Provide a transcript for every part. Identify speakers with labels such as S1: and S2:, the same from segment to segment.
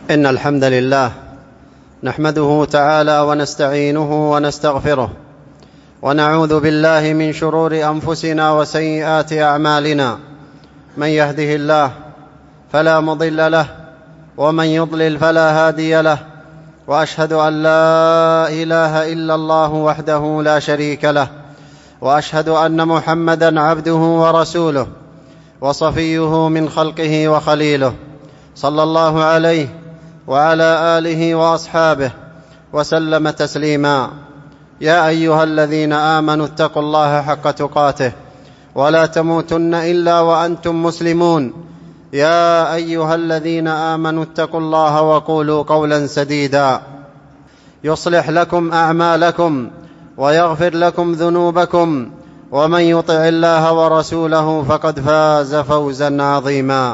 S1: إن الحمد لله نحمده تعالى ونستعينه ونستغفره، ونعوذ بالله من شرور أنفسنا وسيئات أعمالنا. من يهده الله فلا مضل له، ومن يضلل فلا هادي له، وأشهد أن لا إله إلا الله وحده لا شريك له، وأشهد أن محمدًا عبده ورسوله وصفيه من خلقه وخليله، صلى الله عليه وعلى آله وأصحابه وسلم تسليما. يا أيها الذين آمنوا اتقوا الله حق تقاته ولا تموتن إلا وأنتم مسلمون. يا أيها الذين آمنوا اتقوا الله وقولوا قولا سديدا يصلح لكم أعمالكم ويغفر لكم ذنوبكم، ومن يطع الله ورسوله فقد فاز فوزا عظيما.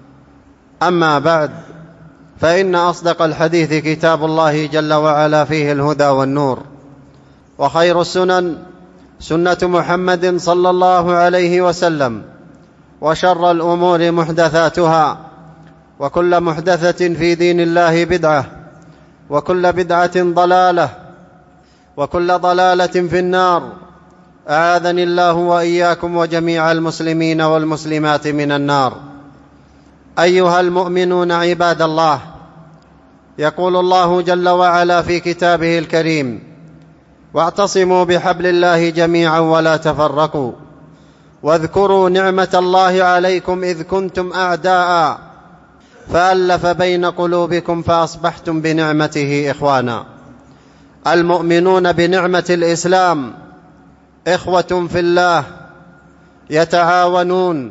S1: أما بعد، فإن أصدق الحديث كتاب الله جل وعلا فيه الهدى والنور، وخير السنن سنة محمد صلى الله عليه وسلم، وشر الأمور محدثاتها، وكل محدثة في دين الله بدعة، وكل بدعة ضلالة، وكل ضلالة في النار. أعاذني الله وإياكم وجميع المسلمين والمسلمات من النار. أيها المؤمنون عباد الله، يقول الله جل وعلا في كتابه الكريم: واعتصموا بحبل الله جميعا ولا تفرقوا، واذكروا نعمة الله عليكم إذ كنتم أعداء فألف بين قلوبكم فأصبحتم بنعمته إخوانا. المؤمنون بنعمة الإسلام إخوة في الله، يتعاونون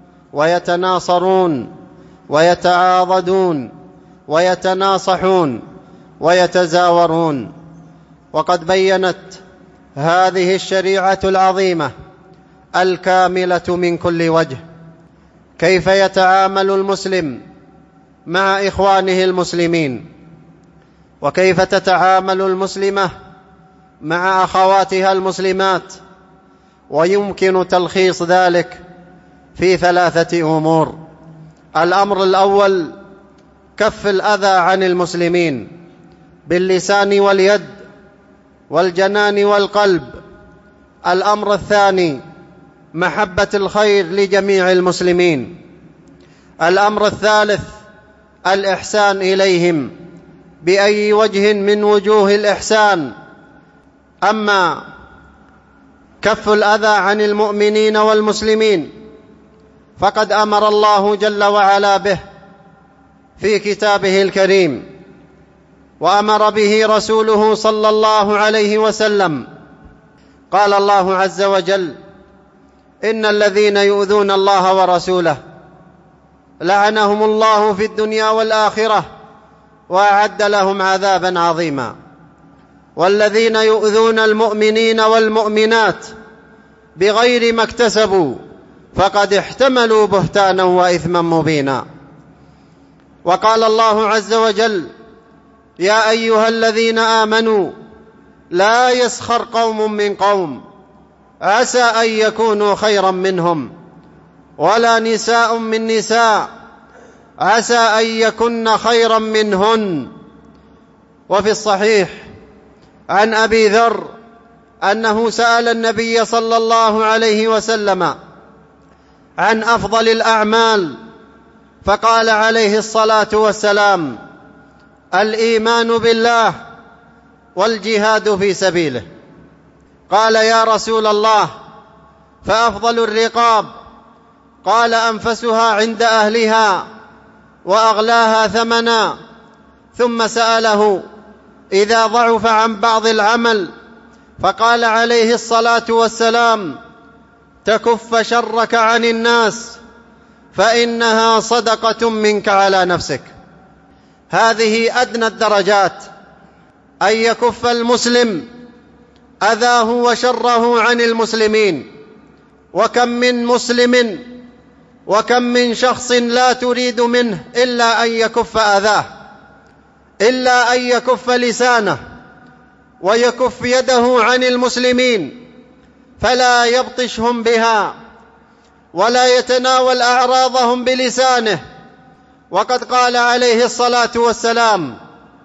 S1: ويتناصرون ويتعاضدون ويتناصحون ويتزاورون. وقد بيّنت هذه الشريعة العظيمة الكاملة من كل وجه كيف يتعامل المسلم مع إخوانه المسلمين، وكيف تتعامل المسلمة مع أخواتها المسلمات. ويمكن تلخيص ذلك في 3 أمور. الأمر الأول: كف الأذى عن المسلمين باللسان واليد والجنان والقلب. الأمر الثاني: محبة الخير لجميع المسلمين. الأمر الثالث: الإحسان إليهم بأي وجه من وجوه الإحسان. أما كف الأذى عن المؤمنين والمسلمين فقد أمر الله جل وعلا به في كتابه الكريم، وأمر به رسوله صلى الله عليه وسلم. قال الله عز وجل: إن الذين يؤذون الله ورسوله لعنهم الله في الدنيا والآخرة وأعد لهم عذابا عظيما. والذين يؤذون المؤمنين والمؤمنات بغير ما اكتسبوا فقد احتملوا بهتانا وإثما مبينا. وقال الله عز وجل: يا أيها الذين آمنوا لا يسخر قوم من قوم عسى أن يكونوا خيرا منهم، ولا نساء من نساء عسى أن يكن خيرا منهن. وفي الصحيح عن أبي ذر أنه سأل النبي صلى الله عليه وسلم عن أفضل الأعمال، فقال عليه الصلاة والسلام: الإيمان بالله والجهاد في سبيله. قال: يا رسول الله، فأفضل الرقاب؟ قال: أنفسها عند أهلها وأغلاها ثمنا. ثم سأله: إذا ضعف عن بعض العمل؟ فقال عليه الصلاة والسلام: تكف شرك عن الناس فإنها صدقة منك على نفسك. هذه أدنى الدرجات، أن يكف المسلم أذاه وشره عن المسلمين. وكم من مسلم وكم من شخص لا تريد منه إلا أن يكف أذاه، إلا أن يكف لسانه ويكف يده عن المسلمين، فلا يبطشهم بها ولا يتناول أعراضهم بلسانه، وقد قال عليه الصلاة والسلام: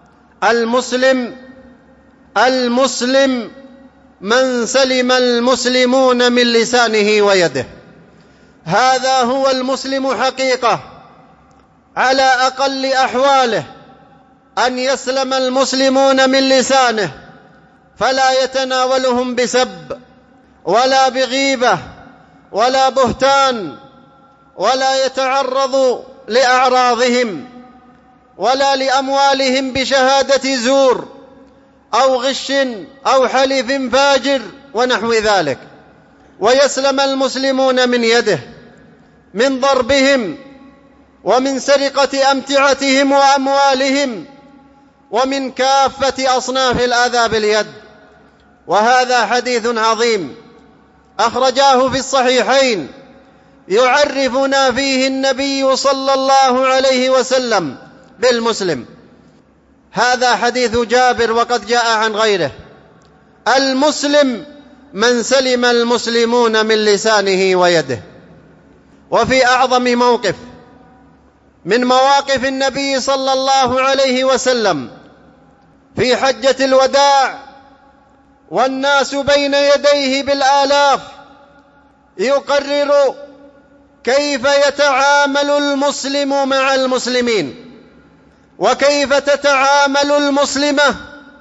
S1: المسلم من سلم المسلمون من لسانه ويده. هذا هو المسلم حقيقة، على أقل أحواله أن يسلم المسلمون من لسانه، فلا يتناولهم بسب ولا بغيبة ولا بهتان، ولا يتعرض لأعراضهم ولا لأموالهم بشهادة زور أو غش أو حلف فاجر ونحو ذلك. ويسلم المسلمون من يده، من ضربهم ومن سرقة أمتعتهم وأموالهم ومن كافة أصناف الأذى باليد. وهذا حديث عظيم أخرجاه في الصحيحين يعرفنا فيه النبي صلى الله عليه وسلم بالمسلم. هذا حديث جابر وقد جاء عن غيره: المسلم من سلم المسلمون من لسانه ويده. وفي أعظم موقف من مواقف النبي صلى الله عليه وسلم في حجة الوداع والناس بين يديه بالآلاف، يقرر كيف يتعامل المسلم مع المسلمين، وكيف تتعامل المسلمة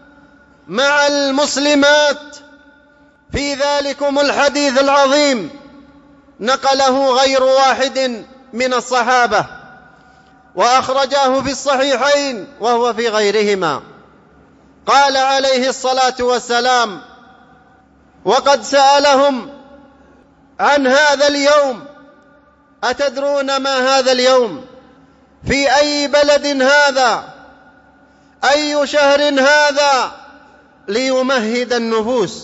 S1: مع المسلمات. في ذلكم الحديث العظيم نقله غير واحد من الصحابة، وأخرجاه في الصحيحين وهو في غيرهما. قال عليه الصلاة والسلام وقد سألهم عن هذا اليوم: أتدرون ما هذا اليوم؟ في أي بلد هذا؟ أي شهر هذا؟ ليمهد النفوس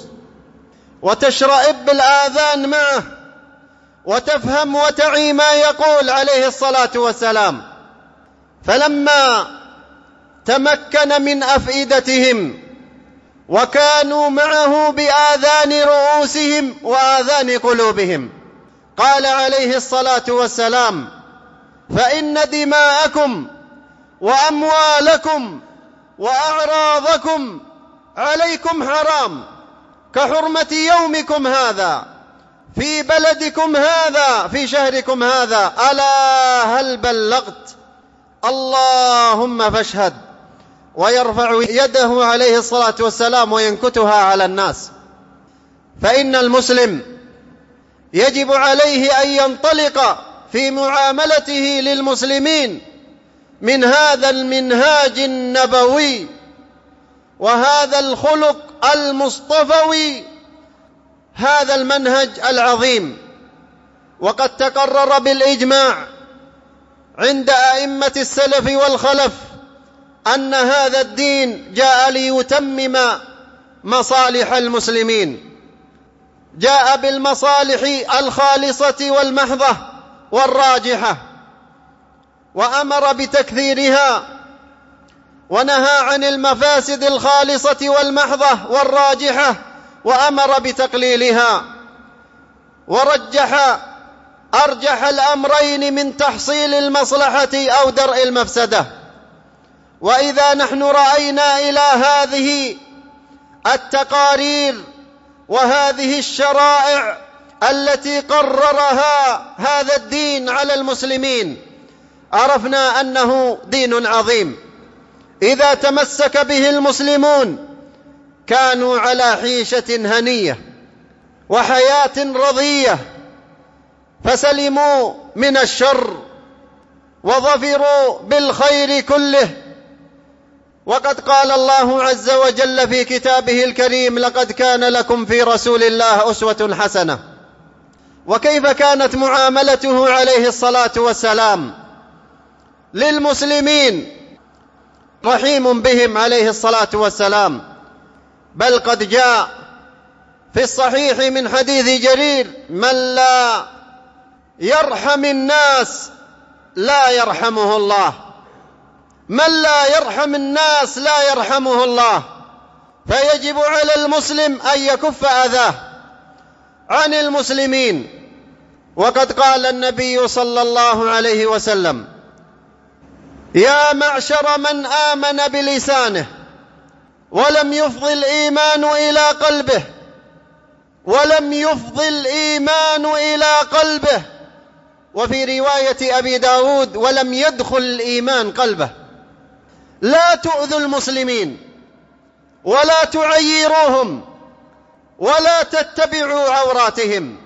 S1: وتشرئب الآذان معه وتفهم وتعي ما يقول عليه الصلاة والسلام. فلما تمكن من أفئدتهم وكانوا معه بآذان رؤوسهم وآذان قلوبهم، قال عليه الصلاة والسلام: فإن دماءكم وأموالكم وأعراضكم عليكم حرام كحرمة يومكم هذا في بلدكم هذا في شهركم هذا. ألا هل بلغت؟ اللهم فاشهد. ويرفع يده عليه الصلاة والسلام وينكتها على الناس. فإن المسلم يجب عليه أن ينطلق في معاملته للمسلمين من هذا المنهاج النبوي وهذا الخلق المصطفوي، هذا المنهج العظيم. وقد تقرر بالإجماع عند أئمة السلف والخلف أن هذا الدين جاء ليتمم مصالح المسلمين، جاء بالمصالح الخالصة والمحضة والراجحة، وأمر بتكثيرها، ونهى عن المفاسد الخالصة والمحضة والراجحة وأمر بتقليلها، أرجح الأمرين من تحصيل المصلحة أو درء المفسدة. وإذا نحن رأينا إلى هذه التقارير وهذه الشرائع التي قررها هذا الدين على المسلمين، عرفنا أنه دين عظيم إذا تمسك به المسلمون كانوا على عيشة هنية وحياة رضية، فسلموا من الشر وظفروا بالخير كله. وقد قال الله عز وجل في كتابه الكريم: لقد كان لكم في رسول الله أسوة حسنة. وكيف كانت معاملته عليه الصلاة والسلام للمسلمين؟ رحيم بهم عليه الصلاة والسلام. بل قد جاء في الصحيح من حديث جرير: من لا يرحم الناس لا يرحمه الله. من لا يرحم الناس لا يرحمه الله. فيجب على المسلم أن يكف أذاه عن المسلمين. وقد قال النبي صلى الله عليه وسلم: يا معشر من آمن بلسانه ولم يفض الإيمان إلى قلبه، ولم يفض الإيمان إلى قلبه، وفي رواية أبي داود ولم يدخل الإيمان قلبه. لا تؤذوا المسلمين ولا تعيروهم ولا تتبعوا عوراتهم.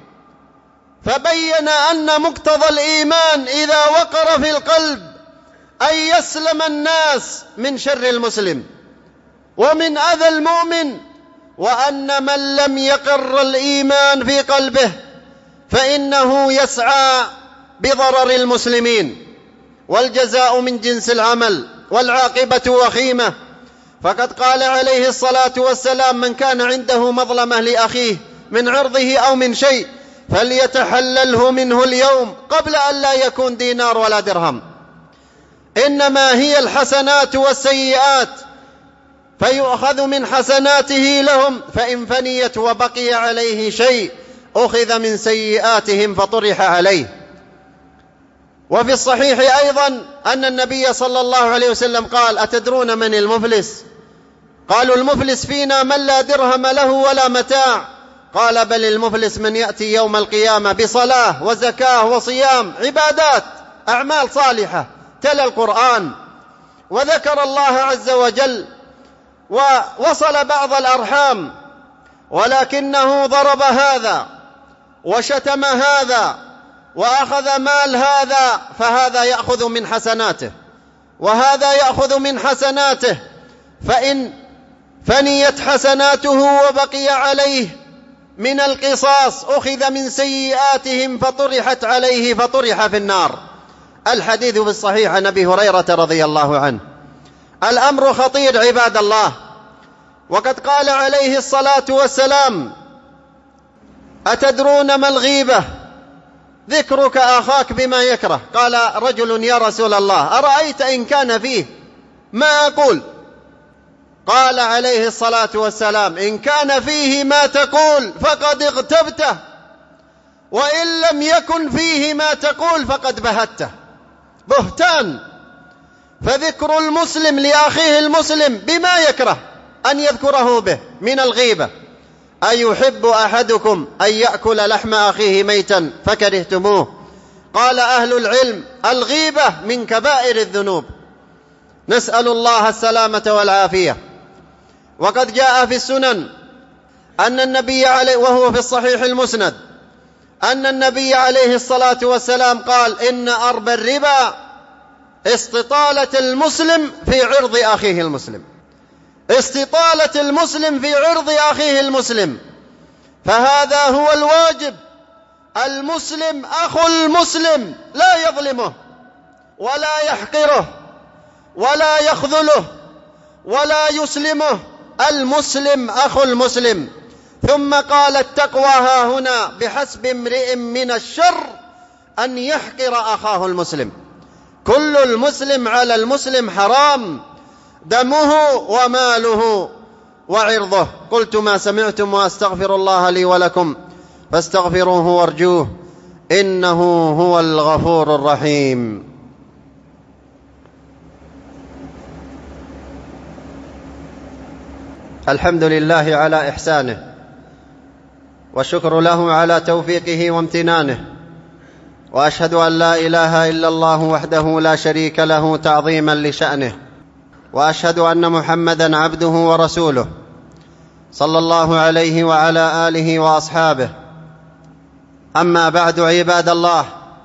S1: فبين أن مقتضى الإيمان إذا وقر في القلب أن يسلم الناس من شر المسلم ومن أذى المؤمن، وأن من لم يقر الإيمان في قلبه فإنه يسعى بضرر المسلمين، والجزاء من جنس العمل والعاقبة وخيمة. فقد قال عليه الصلاة والسلام: من كان عنده مظلمة لأخيه من عرضه أو من شيء فليتحلله منه اليوم قبل أن لا يكون دينار ولا درهم. إنما هي الحسنات والسيئات، فيؤخذ من حسناته لهم، فإن فنيت وبقي عليه شيء أخذ من سيئاتهم فطرح عليه. وفي الصحيح أيضا أن النبي صلى الله عليه وسلم قال: أتدرون من المفلس؟ قالوا: المفلس فينا من لا درهم له ولا متاع. قال: بل المفلس من يأتي يوم القيامة بصلاة وزكاة وصيام، عبادات، أعمال صالحة، تلا القرآن وذكر الله عز وجل ووصل بعض الأرحام، ولكنه ضرب هذا وشتم هذا وأخذ مال هذا، فهذا يأخذ من حسناته وهذا يأخذ من حسناته، فإن فنيت حسناته وبقي عليه من القصاص أخذ من سيئاتهم فطرحت عليه فطرح في النار. الحديث في الصحيح عن أبي هريرة رضي الله عنه. الأمر خطير عباد الله، وقد قال عليه الصلاة والسلام: أتدرون ما الغيبة؟ ذكرك أخاك بما يكره. قال رجل: يا رسول الله، أرأيت إن كان فيه ما أقول؟ قال عليه الصلاة والسلام: إن كان فيه ما تقول فقد اغتبته، وإن لم يكن فيه ما تقول فقد بهته. بهتان. فذكر المسلم لأخيه المسلم بما يكره أن يذكره به من الغيبة. أيحب أحدكم أن يأكل لحم أخيه ميتا فكرهتموه؟ قال أهل العلم: الغيبة من كبائر الذنوب، نسأل الله السلامة والعافية. وقد جاء في السنن أن النبي عليه، وهو في الصحيح المسند، أن النبي عليه الصلاة والسلام قال: إن أربى الربا استطالة المسلم في عرض أخيه المسلم. استطالة المسلم في عرض أخيه المسلم، فهذا هو الواجب. المسلم أخو المسلم لا يظلمه ولا يحقره ولا يخذله ولا يسلمه. المسلم أخو المسلم. ثم قال: التقوى ها هنا بحسب امرئ من الشر أن يحقر أخاه المسلم. كل المسلم على المسلم حرام، دمه وماله وعرضه. قلت ما سمعتم وأستغفر الله لي ولكم فاستغفروه وارجوه إنه هو الغفور الرحيم. الحمد لله على إحسانه، والشكر له على توفيقه وامتنانه، وأشهد أن لا إله إلا الله وحده لا شريك له تعظيما لشأنه، وأشهد أن محمدا عبده ورسوله صلى الله عليه وعلى آله وأصحابه. أما بعد عباد الله،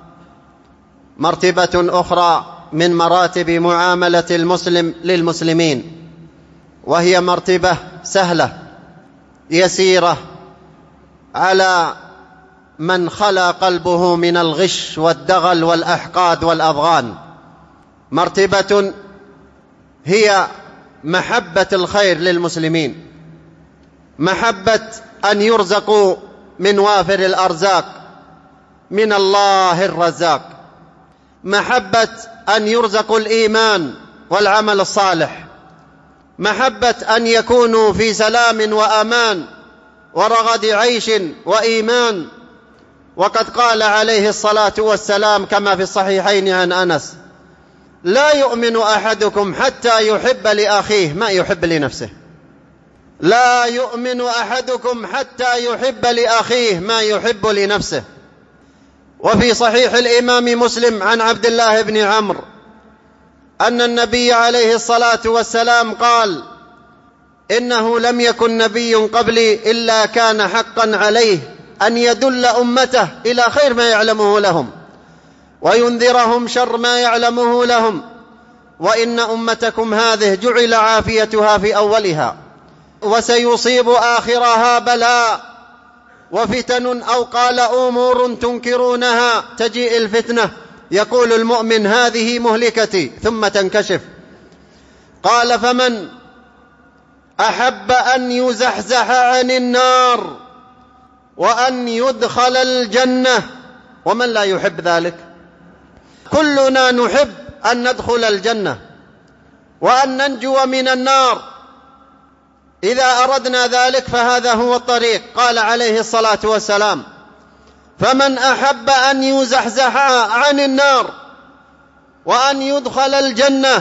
S1: مرتبة أخرى من مراتب معاملة المسلم للمسلمين، وهي مرتبة سهلة يسيرة على من خلا قلبه من الغش والدغل والأحقاد والأضغان. مرتبة هي محبة الخير للمسلمين، محبة أن يرزقوا من وافر الأرزاق من الله الرزاق، محبة أن يرزقوا الإيمان والعمل الصالح، محبة أن يكونوا في سلام وأمان ورغد عيش وإيمان. وقد قال عليه الصلاة والسلام كما في الصحيحين عن أنس: لا يؤمن أحدكم حتى يحب لأخيه ما يحب لنفسه. لا يؤمن أحدكم حتى يحب لأخيه ما يحب لنفسه. وفي صحيح الإمام مسلم عن عبد الله بن عمرو أن النبي عليه الصلاة والسلام قال: إنه لم يكن نبي قبلي إلا كان حقا عليه أن يدل أمته إلى خير ما يعلمه لهم وينذرهم شر ما يعلمه لهم، وإن أمتكم هذه جعل عافيتها في أولها وسيصيب آخرها بلاء وفتن، أو قال أمور تنكرونها تجيء الفتنة يقول المؤمن هذه مهلكتي ثم تنكشف. قال: فمن أحب أن يزحزح عن النار وأن يدخل الجنة، ومن لا يحب ذلك؟ كلنا نحب أن ندخل الجنة وأن ننجو من النار، إذا أردنا ذلك فهذا هو الطريق. قال عليه الصلاة والسلام: فمن أحب أن يزحزح عن النار وأن يدخل الجنة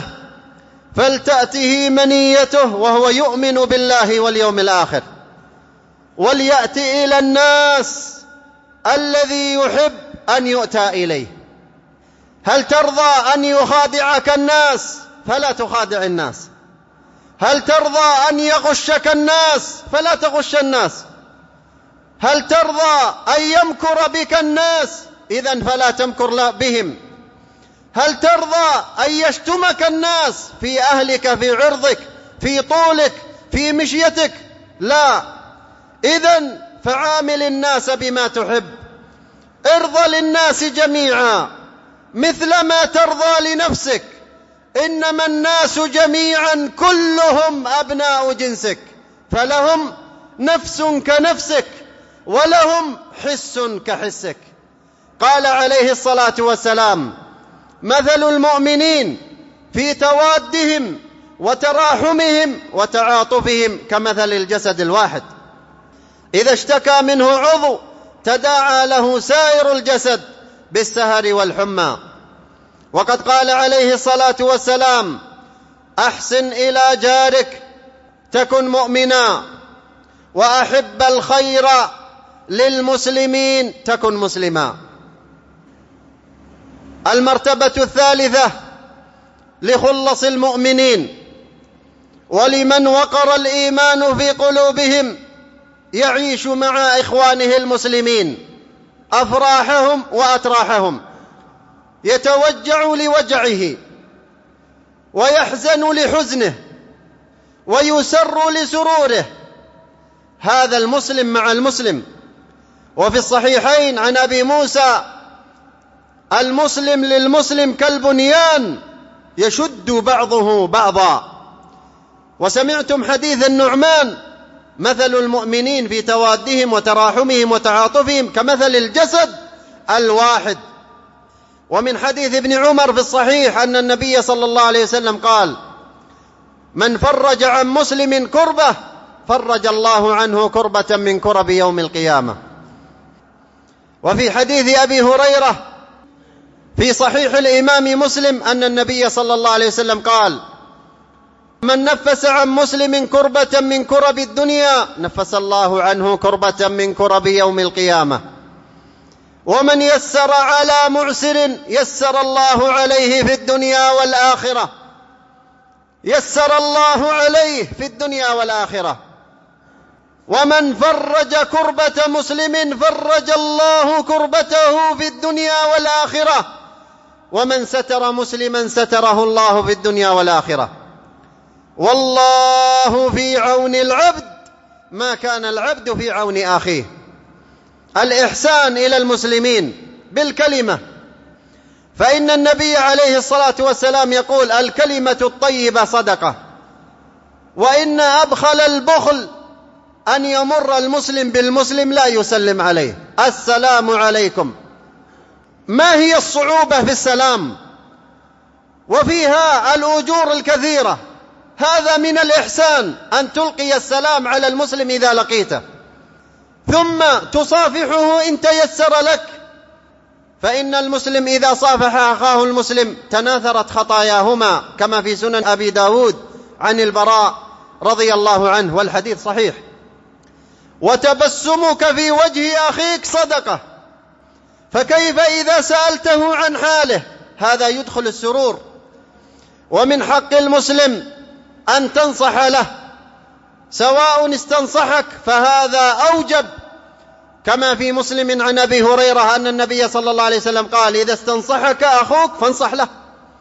S1: فلتأته منيته وهو يؤمن بالله واليوم الآخر، وليأتي إلى الناس الذي يحب أن يؤتى إليه. هل ترضى أن يخادعك الناس؟ فلا تخادع الناس. هل ترضى أن يغشك الناس؟ فلا تغش الناس. هل ترضى أن يمكر بك الناس؟ إذن فلا تمكر بهم. هل ترضى أن يشتمك الناس في أهلك، في عرضك، في طولك، في مشيتك؟ لا. إذن فعامل الناس بما تحب. ارضى للناس جميعا مثل ما ترضى لنفسك، إنما الناس جميعا كلهم أبناء جنسك، فلهم نفس كنفسك ولهم حس كحسك. قال عليه الصلاة والسلام: مثل المؤمنين في توادهم وتراحمهم وتعاطفهم كمثل الجسد الواحد، إذا اشتكى منه عضو تداعى له سائر الجسد بالسهر والحمى. وقد قال عليه الصلاة والسلام: أحسن إلى جارك تكن مؤمنا، وأحب الخير للمسلمين تكن مسلما. المرتبة الثالثة لخلص المؤمنين ولمن وقر الإيمان في قلوبهم: يعيش مع إخوانه المسلمين أفراحهم وأتراحهم، يتوجع لوجعه ويحزن لحزنه ويسر لسروره. هذا المسلم مع المسلم. وفي الصحيحين عن أبي موسى: المسلم للمسلم كالبنيان يشد بعضه بعضا. وسمعتم حديث النعمان: مثل المؤمنين في توادهم وتراحمهم وتعاطفهم كمثل الجسد الواحد. ومن حديث ابن عمر في الصحيح أن النبي صلى الله عليه وسلم قال: من فرج عن مسلم كربة فرج الله عنه كربة من كرب يوم القيامة. وفي حديث أبي هريرة في صحيح الإمام مسلم أن النبي صلى الله عليه وسلم قال: من نفس عن مسلم كربة من كرب الدنيا نفس الله عنه كربة من كرب يوم القيامة. ومن يسر على معسر يسر الله عليه في الدنيا والآخرة. يسر الله عليه في الدنيا والآخرة. ومن فرج كربة مسلم فرج الله كربته في الدنيا والآخرة. ومن ستر مسلما ستره الله في الدنيا والآخرة. والله في عون العبد ما كان العبد في عون أخيه. الإحسان إلى المسلمين بالكلمة، فإن النبي عليه الصلاة والسلام يقول: الكلمة الطيبة صدقة. وإن أبخل البخل أن يمر المسلم بالمسلم لا يسلم عليه: السلام عليكم. ما هي الصعوبة في السلام وفيها الأجور الكثيرة؟ هذا من الإحسان أن تلقي السلام على المسلم إذا لقيته، ثم تصافحه إن تيسر لك، فإن المسلم إذا صافح أخاه المسلم تناثرت خطاياهما، كما في سنن أبي داود عن البراء رضي الله عنه، والحديث صحيح. وتبسمك في وجه أخيك صدقة، فكيف إذا سألته عن حاله؟ هذا يدخل السرور. ومن حق المسلم أن تنصح له، سواء استنصحك فهذا أوجب، كما في مسلم عن أبي هريرة أن النبي صلى الله عليه وسلم قال: إذا استنصحك أخوك فانصح له،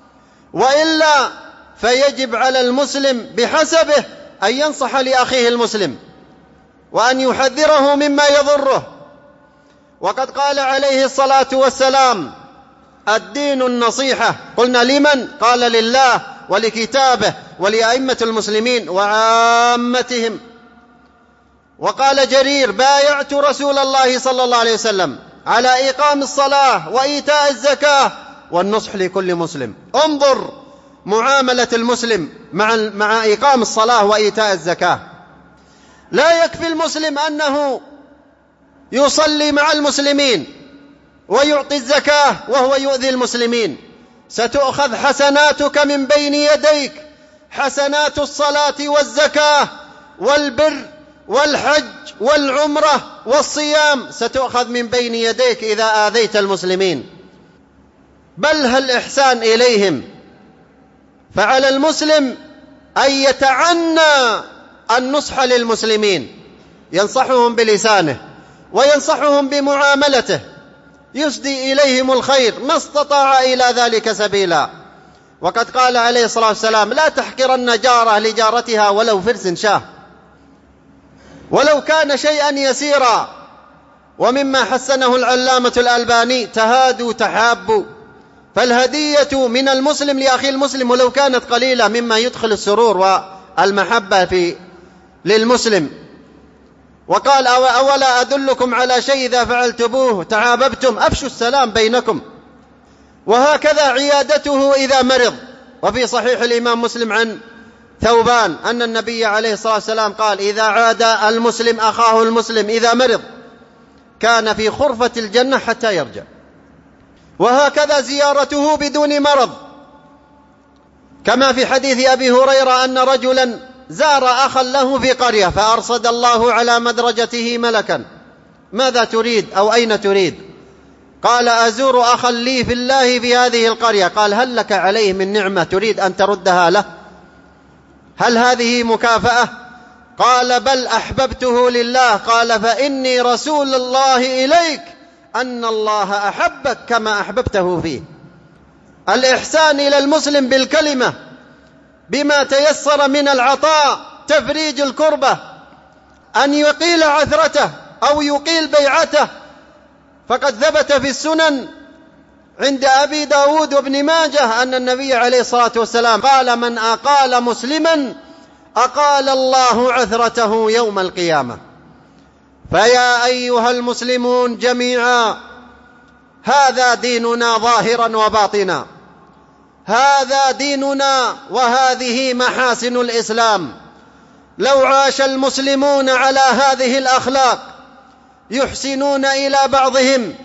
S1: وإلا فيجب على المسلم بحسبه أن ينصح لأخيه المسلم وأن يحذره مما يضره. وقد قال عليه الصلاة والسلام: الدين النصيحة. قلنا: لمن؟ قال: لله ولكتابه ولأئمة المسلمين وعامتهم. وقال جرير: بايعت رسول الله صلى الله عليه وسلم على إقام الصلاة وإيتاء الزكاة والنصح لكل مسلم. انظر معاملة المسلم مع إقام الصلاة وإيتاء الزكاة. لا يكفي المسلم أنه يصلي مع المسلمين ويعطي الزكاة وهو يؤذي المسلمين، ستؤخذ حسناتك من بين يديك، حسنات الصلاة والزكاة والبر والحج والعمرة والصيام ستؤخذ من بين يديك إذا آذيت المسلمين، بل هل إحسان إليهم. فعلى المسلم أن يتعنى النصح للمسلمين، ينصحهم بلسانه وينصحهم بمعاملته، يسدي إليهم الخير ما استطاع إلى ذلك سبيلا. وقد قال عليه الصلاة والسلام: لا تحقرن جارة لجارتها ولو فرس شاه، ولو كان شيئا يسيرا. ومما حسنه العلامة الألباني: تهادوا تحابوا. فالهدية من المسلم لأخي المسلم ولو كانت قليلة مما يدخل السرور والمحبة للمسلم. وقال: أولا أدلكم على شيء إذا فعلتموه تعاببتم، أفشوا السلام بينكم. وهكذا عيادته إذا مرض. وفي صحيح الإمام مسلم عن ثوبان أن النبي عليه الصلاة والسلام قال: إذا عاد المسلم أخاه المسلم إذا مرض كان في خرفة الجنة حتى يرجع. وهكذا زيارته بدون مرض، كما في حديث أبي هريرة أن رجلا زار أخا له في قرية فأرصد الله على مدرجته ملكا: ماذا تريد أو أين تريد؟ قال: أزور أخا لي في الله في هذه القرية. قال: هل لك عليه من نعمة تريد أن تردها له؟ هل هذه مكافأة؟ قال: بل أحببته لله. قال: فإني رسول الله إليك أن الله أحبك كما أحببته فيه. الإحسان إلى المسلم بالكلمة بما تيسر من العطاء، تفريج الكربة، أن يقيل عثرته أو يقيل بيعته. فقد ثبت في السنن عند أبي داود وابن ماجه أن النبي عليه الصلاة والسلام قال: من أقال مسلما أقال الله عثرته يوم القيامة. فيا أيها المسلمون جميعا، هذا ديننا ظاهرا وباطنا، هذا ديننا وهذه محاسن الإسلام. لو عاش المسلمون على هذه الأخلاق يحسنون إلى بعضهم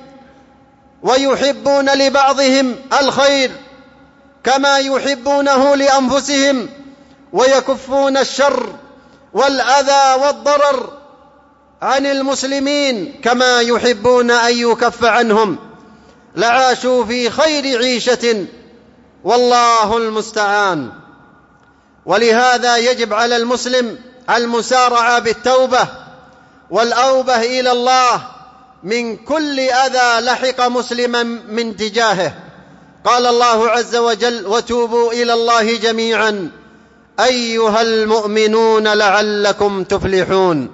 S1: ويحبون لبعضهم الخير كما يحبونه لأنفسهم، ويكفون الشر والأذى والضرر عن المسلمين كما يحبون أن يكف عنهم، لعاشوا في خير عيشة، والله المستعان. ولهذا يجب على المسلم المسارعة بالتوبة والأوبة إلى الله من كل أذى لحق مسلما من تجاهه. قال الله عز وجل: وتوبوا إلى الله جميعا أيها المؤمنون لعلكم تفلحون.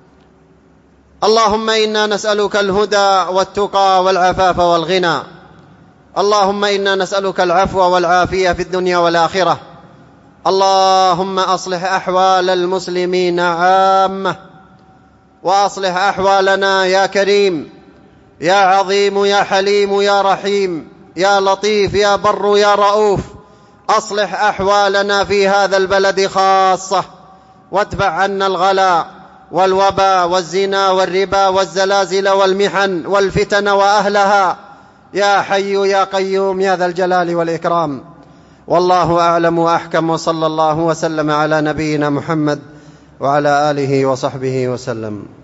S1: اللهم إنا نسألك الهدى والتقى والعفاف والغنى. اللهم إنا نسألك العفو والعافية في الدنيا والآخرة. اللهم أصلح أحوال المسلمين عامة، وأصلح أحوالنا يا كريم يا عظيم يا حليم يا رحيم يا لطيف يا بر يا رؤوف. أصلح أحوالنا في هذا البلد خاصة، وادفع عنا الغلاء والوباء والزنا والربا والزلازل والمحن والفتن وأهلها، يا حي يا قيوم يا ذا الجلال والإكرام. والله أعلم وأحكم، وصلى الله وسلم على نبينا محمد وعلى آله وصحبه وسلم.